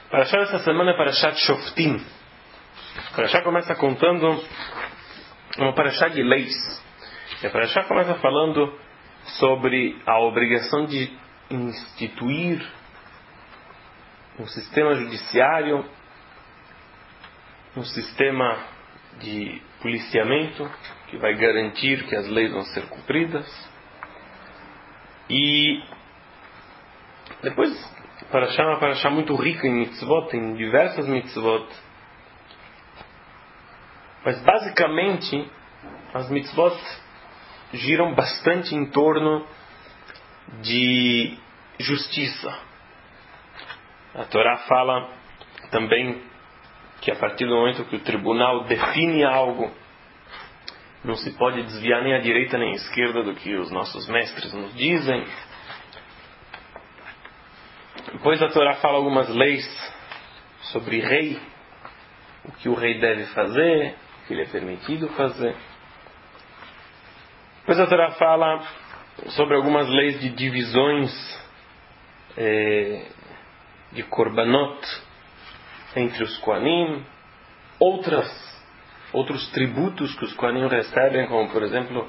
Parashá essa semana é Parashat Shoftim. Parashá começa contando uma Parashá de leis. E a Parashá começa falando sobre a obrigação de instituir um sistema judiciário, um sistema de policiamento que vai garantir que as leis vão ser cumpridas. E depois, Parashá é uma Parashá muito rica em mitzvot, em diversas mitzvot. Mas basicamente, as mitzvot giram bastante em torno de justiça. A Torá fala também que a partir do momento que o tribunal define algo, não se pode desviar nem à direita nem à esquerda do que os nossos mestres nos dizem. Depois a Torá fala algumas leis sobre rei, o que o rei deve fazer, o que lhe é permitido fazer. Depois a Torá fala sobre algumas leis de divisões de korbanot entre os Kohanim, outros tributos que os Kohanim recebem, como por exemplo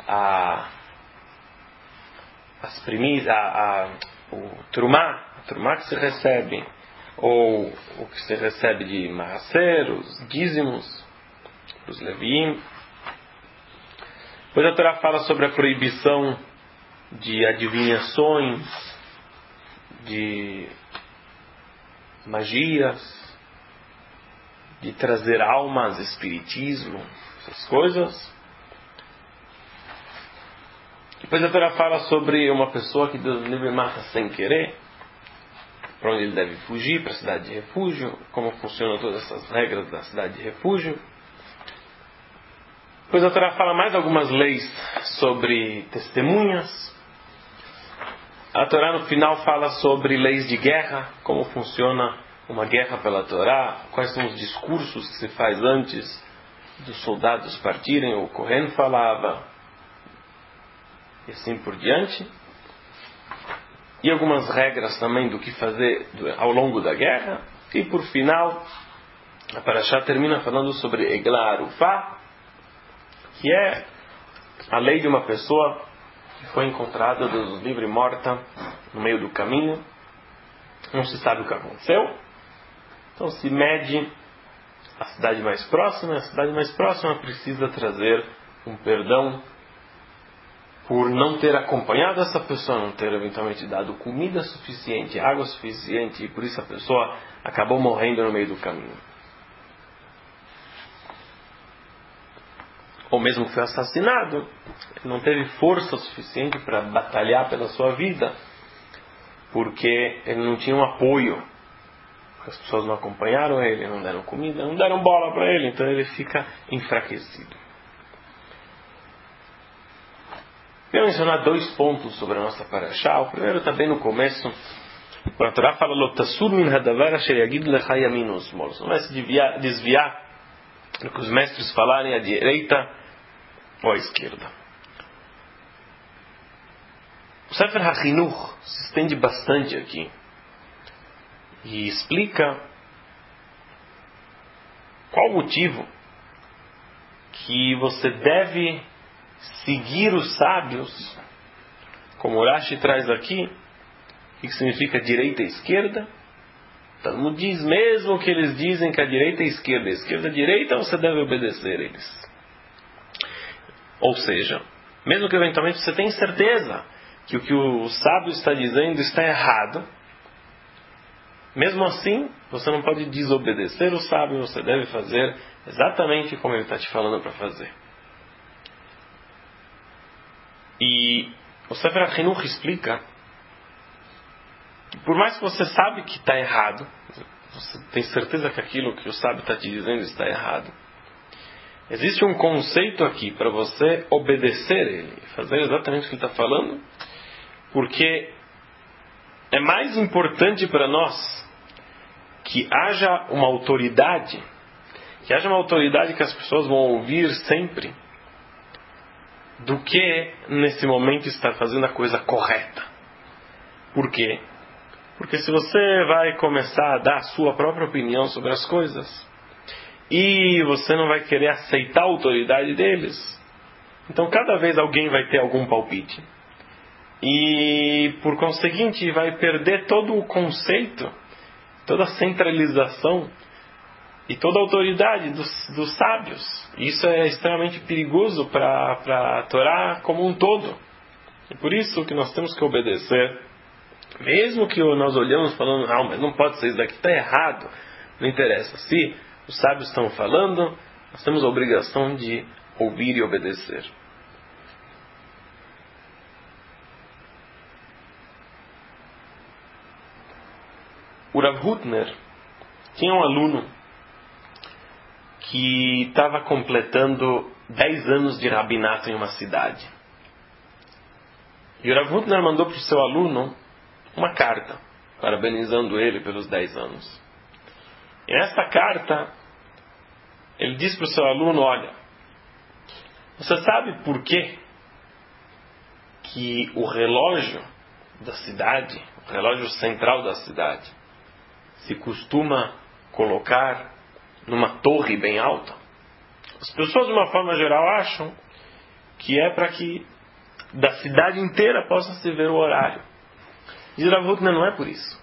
as primícias, o trumá que se recebe, ou o que se recebe de maaser, os dízimos, os leviim. Depois a Torá fala sobre a proibição de adivinhações, de magias, de trazer almas, espiritismo, essas coisas. Depois a Torá fala sobre uma pessoa que Deus livre mata sem querer, para onde ele deve fugir, para a cidade de refúgio, como funcionam todas essas regras da cidade de refúgio. Depois a Torá fala mais algumas leis sobre testemunhas. A Torá no final fala sobre leis de guerra, como funciona uma guerra pela Torá, quais são os discursos que se faz antes dos soldados partirem, o Kohen falava, e assim por diante. E algumas regras também do que fazer ao longo da guerra. E por final, a Parashá termina falando sobre Eglah Arufá, que é a lei de uma pessoa que foi encontrada Deus livre morta no meio do caminho. Não se sabe o que aconteceu. Então se mede a cidade mais próxima. A cidade mais próxima precisa trazer um perdão por não ter acompanhado essa pessoa, não ter eventualmente dado comida suficiente, água suficiente, e por isso a pessoa acabou morrendo no meio do caminho. Ou mesmo que foi assassinado, ele não teve força suficiente para batalhar pela sua vida, porque ele não tinha um apoio. As pessoas não acompanharam ele, não deram comida, não deram bola para ele, então ele fica enfraquecido. Quero mencionar 2 pontos sobre a nossa Parashá. O primeiro está bem no começo. Quando a Torá fala, Lotassur min hadavar asher yagid lecha yamin usmol. Você não vai se desviar do que os mestres falarem à direita ou à esquerda. O Sefer HaChinuch se estende bastante aqui e explica qual o motivo que você deve seguir os sábios, como o Rashi traz aqui, o que significa direita e esquerda. Talmud diz, mesmo que eles dizem que a direita é esquerda, a esquerda é direita, você deve obedecer eles. Ou seja, mesmo que eventualmente você tenha certeza que o que o sábio está dizendo está errado, mesmo assim, você não pode desobedecer o sábio, você deve fazer exatamente como ele está te falando para fazer. E o Sefer HaChinuch explica que por mais que você sabe que está errado, você tem certeza que aquilo que o sábio está te dizendo está errado, existe um conceito aqui para você obedecer ele, fazer exatamente o que ele está falando, porque é mais importante para nós que haja uma autoridade, que as pessoas vão ouvir sempre, do que nesse momento estar fazendo a coisa correta. Por quê? Porque se você vai começar a dar a sua própria opinião sobre as coisas, e você não vai querer aceitar a autoridade deles, então cada vez alguém vai ter algum palpite. E, por conseguinte, vai perder todo o conceito, toda a centralização e toda a autoridade dos sábios. Isso é extremamente perigoso para a Torá como um todo. E por isso que nós temos que obedecer. Mesmo que nós olhamos falando, não, mas não pode ser, isso daqui está errado. Não interessa. Se os sábios estão falando, nós temos a obrigação de ouvir e obedecer. O Rav Hutner tinha um aluno que estava completando 10 anos de rabinato em uma cidade. E o Rav Hutner mandou para o seu aluno uma carta, parabenizando ele pelos 10 anos. E nessa carta, ele diz para o seu aluno, olha, você sabe por quê que o relógio da cidade, o relógio central da cidade, se costuma colocar numa torre bem alta? As pessoas, de uma forma geral, acham que é para que da cidade inteira possa se ver o horário. Diz Rav Hutner, não é por isso.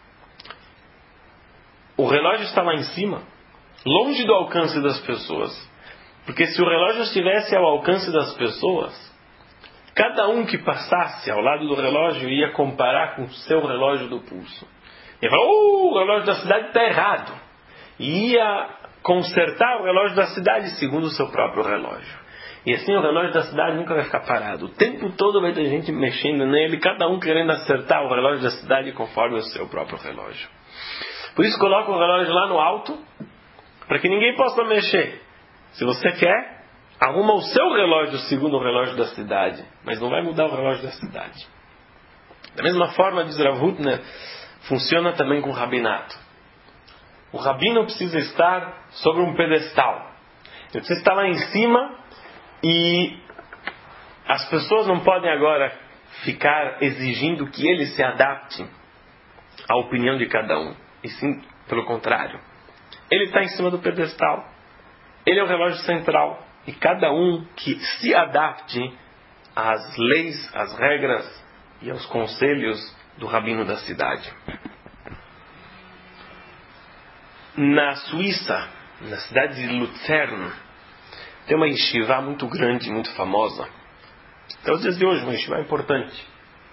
O relógio está lá em cima, longe do alcance das pessoas. Porque se o relógio estivesse ao alcance das pessoas, cada um que passasse ao lado do relógio ia comparar com o seu relógio do pulso. Ia falar, o relógio da cidade está errado. E ia consertar o relógio da cidade segundo o seu próprio relógio. E assim o relógio da cidade nunca vai ficar parado. O tempo todo vai ter gente mexendo nele, cada um querendo acertar o relógio da cidade conforme o seu próprio relógio. Por isso coloca o relógio lá no alto, para que ninguém possa mexer. Se você quer, arruma o seu relógio segundo o relógio da cidade, mas não vai mudar o relógio da cidade. Da mesma forma, diz Rav Hutner, funciona também com o rabinato. O rabino precisa estar sobre um pedestal. Ele precisa estar lá em cima e as pessoas não podem agora ficar exigindo que ele se adapte à opinião de cada um. E sim, pelo contrário. Ele está em cima do pedestal. Ele é o relógio central. E cada um que se adapte às leis, às regras e aos conselhos do rabino da cidade. Na Suíça, na cidade de Luzern, tem uma yeshiva muito grande, muito famosa. Até os dias de hoje, uma yeshiva importante.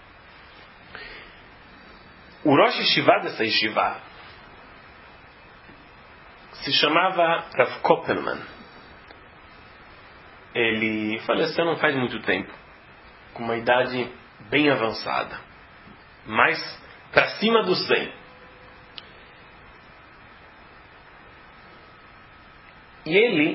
O Rosh Yeshiva dessa yeshiva se chamava Rav Koppelman. Ele faleceu não faz muito tempo, com uma idade bem avançada, mais para cima dos 100. E ele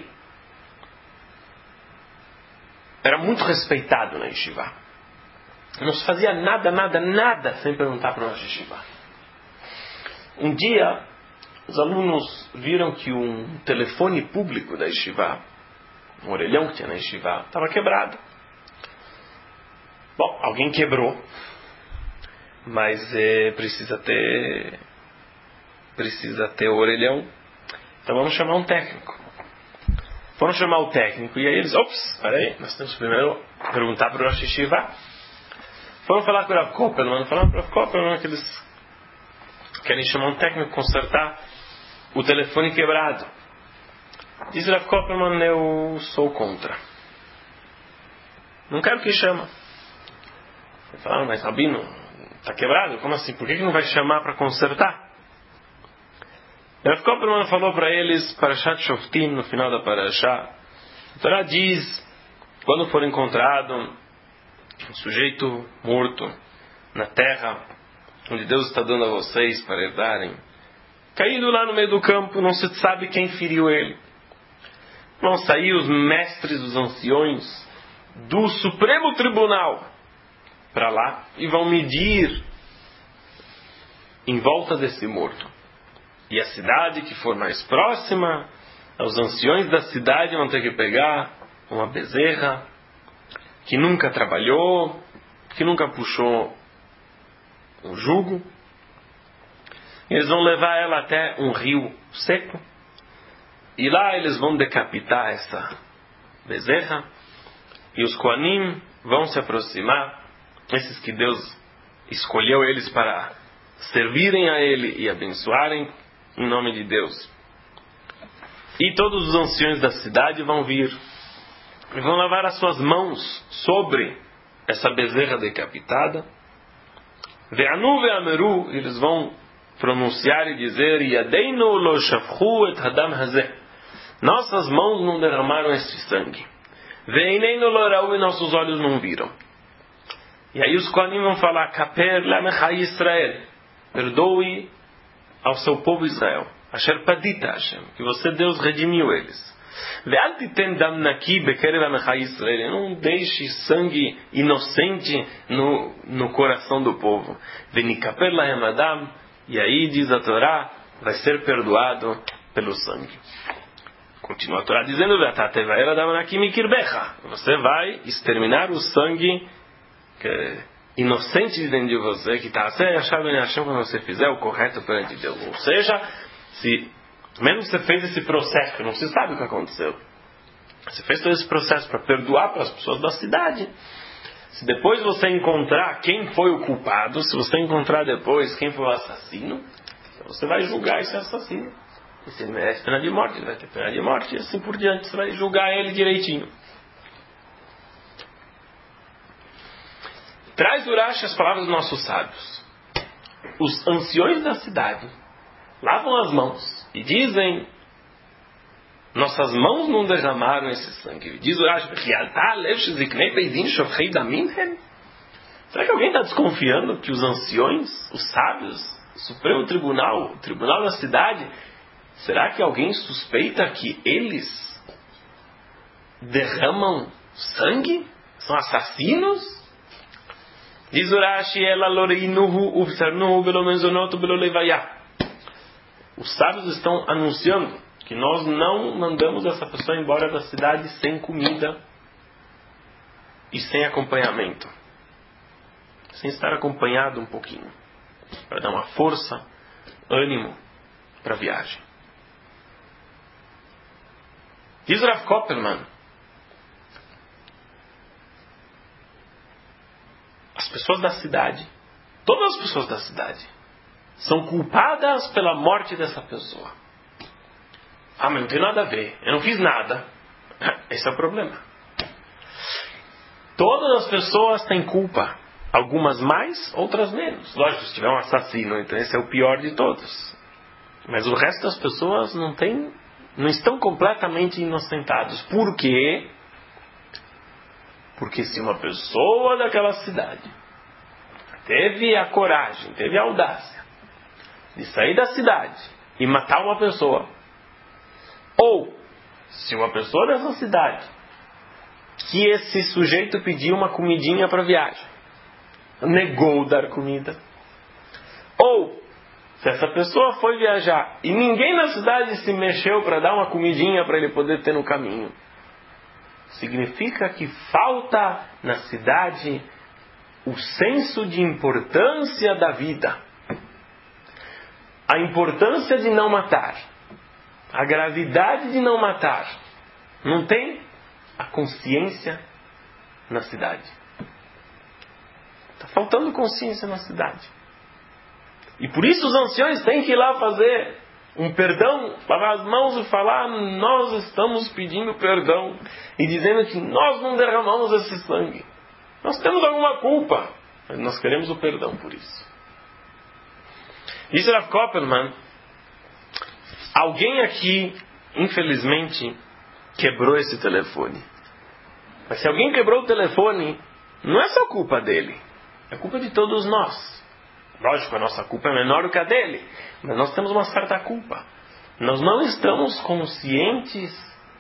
era muito respeitado na yeshiva. Não se fazia nada sem perguntar para o Rosh Yeshiva. Um dia, os alunos viram que um telefone público da yeshiva, um orelhão que tinha na yeshiva, estava quebrado. Bom, alguém quebrou, mas precisa ter o orelhão, então vamos chamar um técnico. Foram chamar o técnico e aí eles, peraí, nós temos que primeiro perguntar para o Rosh Yeshiva. Foram falar com o Rav Koppelman, falaram para o Rav Koppelman que eles querem chamar um técnico consertar o telefone quebrado. Diz o Rav Koppelman, eu sou contra. Não quero que chama. Falaram, mas Rabino, está quebrado? Como assim? Por que não vai chamar para consertar? O Rav Koppelman falou para eles, Parashat Shoftim, no final da Parashá, a Torá diz, quando for encontrado um sujeito morto na terra, onde Deus está dando a vocês para herdarem, caído lá no meio do campo, não se sabe quem feriu ele. Vão sair os mestres, os anciões do Supremo Tribunal para lá e vão medir em volta desse morto. E a cidade que for mais próxima, os anciões da cidade vão ter que pegar uma bezerra que nunca trabalhou, que nunca puxou um jugo, Eles vão levar ela até um rio seco. E lá eles vão decapitar essa bezerra. E os Koanim vão se aproximar. Esses que Deus escolheu eles para servirem a Ele e abençoarem em nome de Deus. E todos os anciões da cidade vão vir. E vão lavar as suas mãos sobre essa bezerra decapitada. Ve'anu ve'ameru, eles vão pronunciar e dizer: Yadeinu lo shafchu et hadam hazeh. Nossas mãos não derramaram este sangue. Ve'eineinu lo ra'u, e nossos olhos não viram. E aí os Kohanim vão falar: Kaper lamechai Israel. Perdoe ao seu povo Israel. Asher padita Hashem, que você, Deus, redimiu eles. Não deixe sangue inocente no coração do povo. E aí diz a Torá, vai ser perdoado pelo sangue. Continua a Torá dizendo: você vai exterminar o sangue inocente de dentro de você, que está quando você fizer o correto perante Deus. Ou seja, mesmo você fez esse processo, não se sabe o que aconteceu. Você fez todo esse processo para perdoar para as pessoas da cidade. Se depois você encontrar quem foi o culpado, se você encontrar depois quem foi o assassino, você vai julgar esse assassino. E se ele merece pena de morte, ele vai ter pena de morte, e assim por diante. Você vai julgar ele direitinho. Traz Urashi as palavras dos nossos sábios. Os anciões da cidade lavam as mãos e dizem: nossas mãos não derramaram esse sangue. Diz Urashi: será que alguém está desconfiando que os anciões, os sábios, o Supremo Tribunal, o Tribunal da cidade, será que alguém suspeita que eles derramam sangue? São assassinos? Diz Urashi: os sábios estão anunciando que nós não mandamos essa pessoa embora da cidade sem comida e sem acompanhamento, sem estar acompanhado um pouquinho, para dar uma força, ânimo para a viagem. Diz Rav Koppelman: as pessoas da cidade, todas as pessoas da cidade, são culpadas pela morte dessa pessoa. Ah, mas não tem nada a ver, eu não fiz nada. Esse é o problema. Todas as pessoas têm culpa, algumas mais, outras menos. Lógico, se tiver um assassino, então esse é o pior de todos. Mas o resto das pessoas não estão completamente inocentados. Por quê? Porque se uma pessoa daquela cidade teve a coragem, teve a audácia de sair da cidade e matar uma pessoa, ou se uma pessoa dessa cidade, que esse sujeito pediu uma comidinha para a viagem, negou dar comida, ou se essa pessoa foi viajar e ninguém na cidade se mexeu para dar uma comidinha para ele poder ter no caminho, significa que falta na cidade o senso de importância da vida, a importância de não matar, a gravidade de não matar. Não tem a consciência na cidade. Está faltando consciência na cidade. E por isso os anciões têm que ir lá fazer um perdão, lavar as mãos e falar: nós estamos pedindo perdão e dizendo que nós não derramamos esse sangue. Nós temos alguma culpa, mas nós queremos o perdão por isso. Diz Rav Koppelman: alguém aqui, infelizmente, quebrou esse telefone. Mas se alguém quebrou o telefone, não é só culpa dele, é culpa de todos nós. Lógico, a nossa culpa é menor do que a dele, mas nós temos uma certa culpa. Nós não estamos conscientes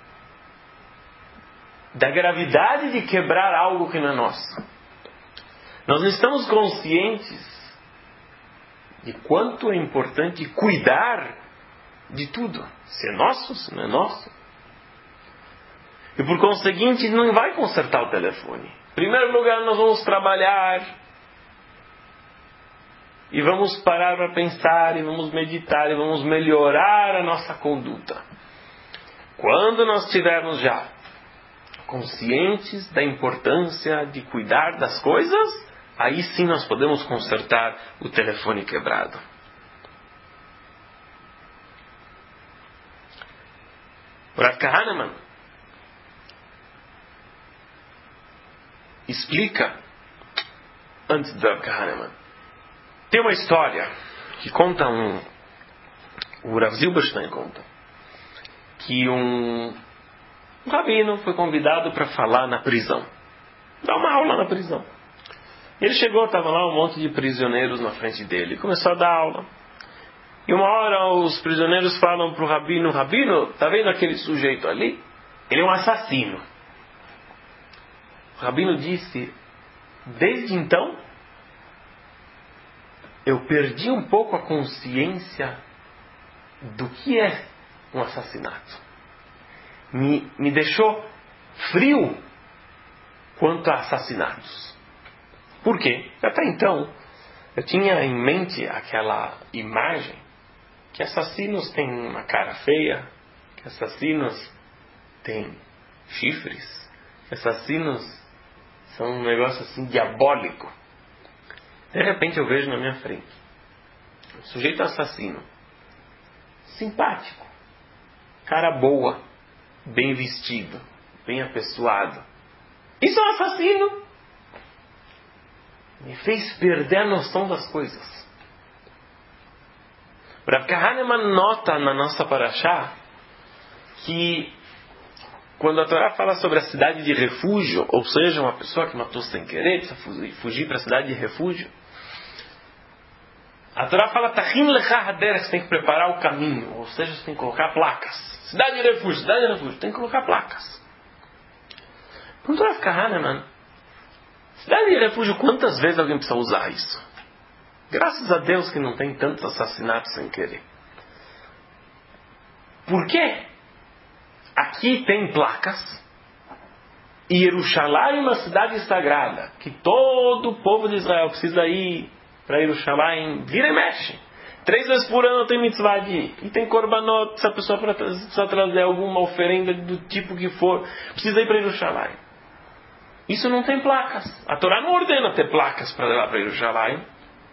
da gravidade de quebrar algo que não é nosso. Nós não estamos conscientes de quanto é importante cuidar de tudo. Se é nosso, se não é nosso. E por conseguinte, não vai consertar o telefone. Em primeiro lugar, nós vamos trabalhar e vamos parar para pensar, e vamos meditar, e vamos melhorar a nossa conduta. Quando nós estivermos já conscientes da importância de cuidar das coisas, aí sim nós podemos consertar o telefone quebrado. Rav Kahneman explica, antes de Rav Kahneman, tem uma história que conta o Rav Zilberstein conta, que um rabino foi convidado para falar na prisão, dar uma aula na prisão. Ele chegou, estava lá um monte de prisioneiros na frente dele, e começou a dar aula. E uma hora os prisioneiros falam para o rabino: Rabino, está vendo aquele sujeito ali? Ele é um assassino. O rabino disse: desde então, eu perdi um pouco a consciência do que é um assassinato. Me deixou frio quanto a assassinatos. Por quê? Até então, eu tinha em mente aquela imagem que assassinos têm uma cara feia, que assassinos têm chifres, que assassinos são um negócio assim diabólico. De repente eu vejo na minha frente um sujeito assassino, simpático, cara boa, bem vestido, bem apessoado. Isso é um assassino. Me fez perder a noção das coisas. Rav Kahneman nota na nossa parashá que quando a Torá fala sobre a cidade de refúgio, ou seja, uma pessoa que matou sem querer, precisa fugir para a cidade de refúgio, a Torá fala Tachin lecha haderech, você tem que preparar o caminho, ou seja, você tem que colocar placas. Cidade de refúgio, tem que colocar placas. Perguntou Rav Kahneman, cidade de refúgio, quantas vezes alguém precisa usar isso? Graças a Deus que não tem tantos assassinatos sem querer. Por quê? Aqui tem placas. E Jerusalém é uma cidade sagrada, que todo o povo de Israel precisa ir para Jerusalém, vira e mexe. 3 vezes por ano tem mitzvah de ir. E tem korbanot, se a pessoa precisa trazer alguma oferenda do tipo que for, precisa ir para Jerusalém. Isso não tem placas. A Torá não ordena ter placas para levar para Jerusalém.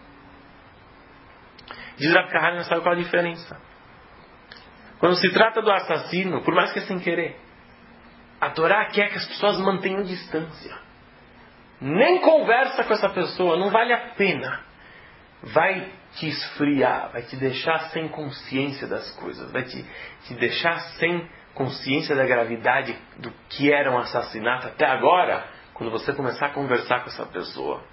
Diz Rav Kahneman, sabe qual a diferença? Quando se trata do assassino, por mais que é sem querer, a Torá quer que as pessoas mantenham distância. Nem conversa com essa pessoa, não vale a pena. Vai te esfriar, vai te deixar sem consciência das coisas, vai te deixar sem consciência da gravidade do que era um assassinato até agora, quando você começar a conversar com essa pessoa.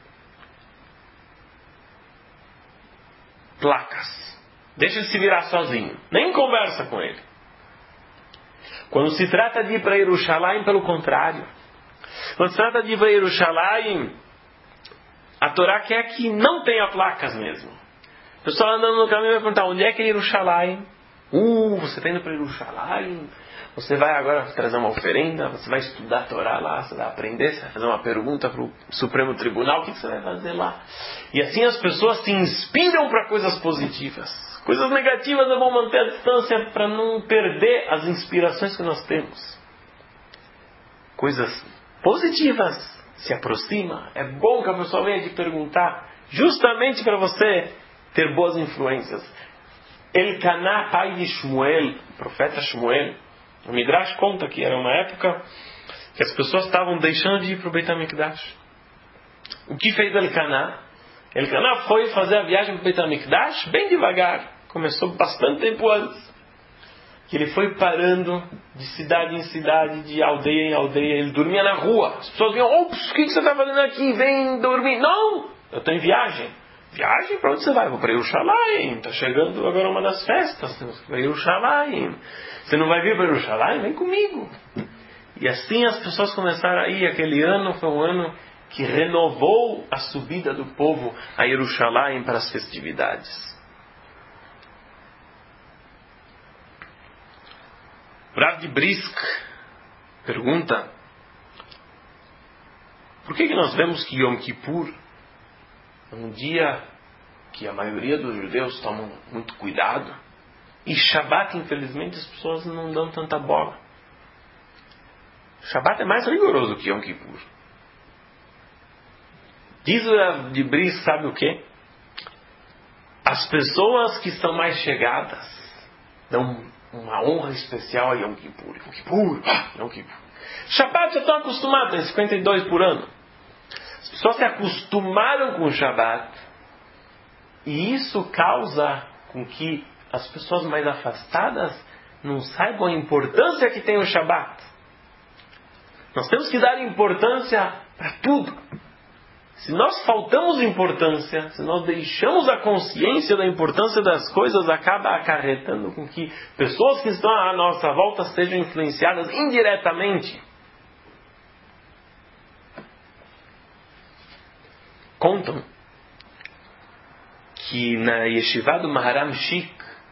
Placas. Deixa ele se virar sozinho. Nem conversa com ele. Quando se trata de ir para Jerusalém, pelo contrário. Quando se trata de ir para Jerusalém, a Torá quer que não tenha placas mesmo. O pessoal andando no caminho vai perguntar: onde é que é Jerusalém? Você está indo para Jerusalém? Você vai agora trazer uma oferenda? Você vai estudar a Torá lá? Você vai aprender? Você vai fazer uma pergunta para o Supremo Tribunal? O que você vai fazer lá? E assim as pessoas se inspiram para coisas positivas. Coisas negativas é bom manter a distância para não perder as inspirações que nós temos. Coisas positivas se aproxima. É bom que a pessoa venha te perguntar, justamente para você ter boas influências. Elcaná, pai de Shmuel, profeta Shmuel, o Midrash conta que era uma época que as pessoas estavam deixando de ir para o Beit HaMikdash. O que fez Elcaná? Elcaná foi fazer a viagem para o Beit HaMikdash bem devagar. Começou bastante tempo antes. Que ele foi parando de cidade em cidade, de aldeia em aldeia. Ele dormia na rua. As pessoas vinham: ops, o que você está fazendo aqui? Vem dormir. Não, eu estou em viagem. Viagem? Para onde você vai? Vou para Jerusalém. Está chegando agora uma das festas. Temos que ir para Jerusalém. Você não vai vir para Jerusalém? Vem comigo. E assim as pessoas começaram a ir. Aquele ano foi um ano que renovou a subida do povo a Jerusalém para as festividades. Rav de Brisk pergunta: por que nós vemos que Yom Kippur é um dia que a maioria dos judeus tomam muito cuidado. E Shabat, infelizmente, as pessoas não dão tanta bola. Shabat é mais rigoroso que Yom Kippur. Diz o de Bris, sabe o quê? As pessoas que são mais chegadas dão uma honra especial a Yom Kippur. Yom Kippur, Yom Kippur. Shabat já estão acostumados, tem 52 por ano. As pessoas se acostumaram com o Shabat. E isso causa com que as pessoas mais afastadas não saibam a importância que tem o Shabat. Nós temos que dar importância para tudo. Se nós faltamos importância, se nós deixamos a consciência da importância das coisas, acaba acarretando com que pessoas que estão à nossa volta sejam influenciadas indiretamente. Contam que na Yeshiva do Maharam Shik,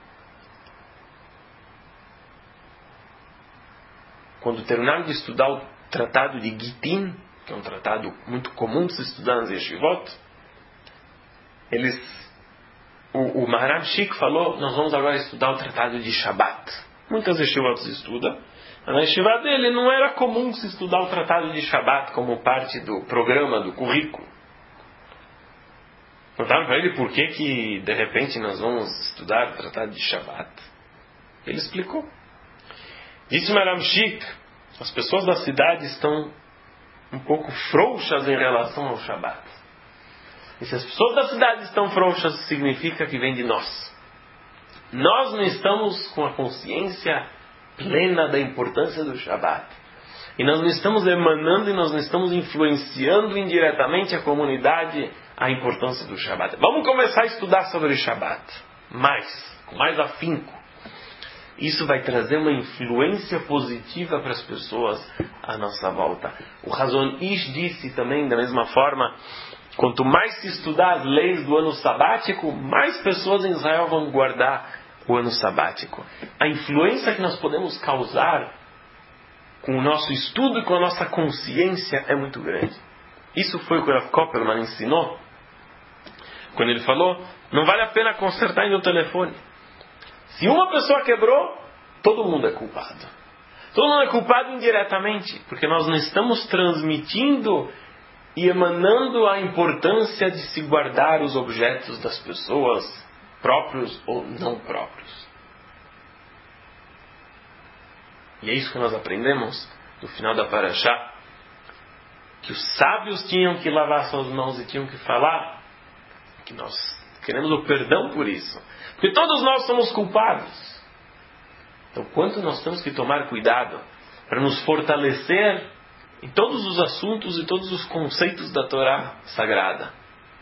quando terminaram de estudar o tratado de Gittin, que é um tratado muito comum de se estudar nas Yeshivot, o Maharam Shik falou, nós vamos agora estudar o tratado de Shabat. Muitas Yeshivot se estudam. Na Yeshiva dele não era comum se estudar o tratado de Shabat como parte do programa, do currículo. Perguntaram para ele por que de repente nós vamos estudar o tratado de Shabat. Ele explicou. Disse Maharam Shik, as pessoas da cidade estão um pouco frouxas em relação ao Shabat. E se as pessoas da cidade estão frouxas, significa que vem de nós. Nós não estamos com a consciência plena da importância do Shabat. E nós não estamos emanando e nós não estamos influenciando indiretamente a comunidade a importância do Shabat. Vamos começar a estudar sobre o Shabat. Com mais afinco. Isso vai trazer uma influência positiva para as pessoas à nossa volta. O Hazon Ish disse também, da mesma forma, quanto mais se estudar as leis do ano sabático, mais pessoas em Israel vão guardar o ano sabático. A influência que nós podemos causar com o nosso estudo e com a nossa consciência é muito grande. Isso foi o que o Rav Koppelman ensinou quando ele falou, não vale a pena consertar ainda o telefone. Se uma pessoa quebrou, todo mundo é culpado. Todo mundo é culpado indiretamente, porque nós não estamos transmitindo e emanando a importância de se guardar os objetos das pessoas, próprios ou não próprios. E é isso que nós aprendemos no final da Parashá, que os sábios tinham que lavar suas mãos e tinham que falar que nós queremos o perdão por isso. Porque todos nós somos culpados. Então, quanto nós temos que tomar cuidado para nos fortalecer em todos os assuntos e todos os conceitos da Torá Sagrada.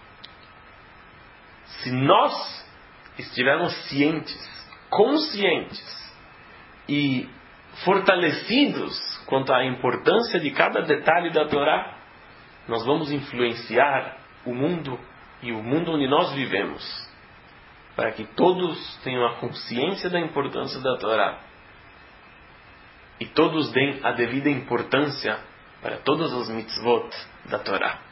Se nós estivermos cientes, conscientes e fortalecidos quanto à importância de cada detalhe da Torá, nós vamos influenciar o mundo e o mundo onde nós vivemos, para que todos tenham a consciência da importância da Torá e todos deem a devida importância para todas as mitzvot da Torá.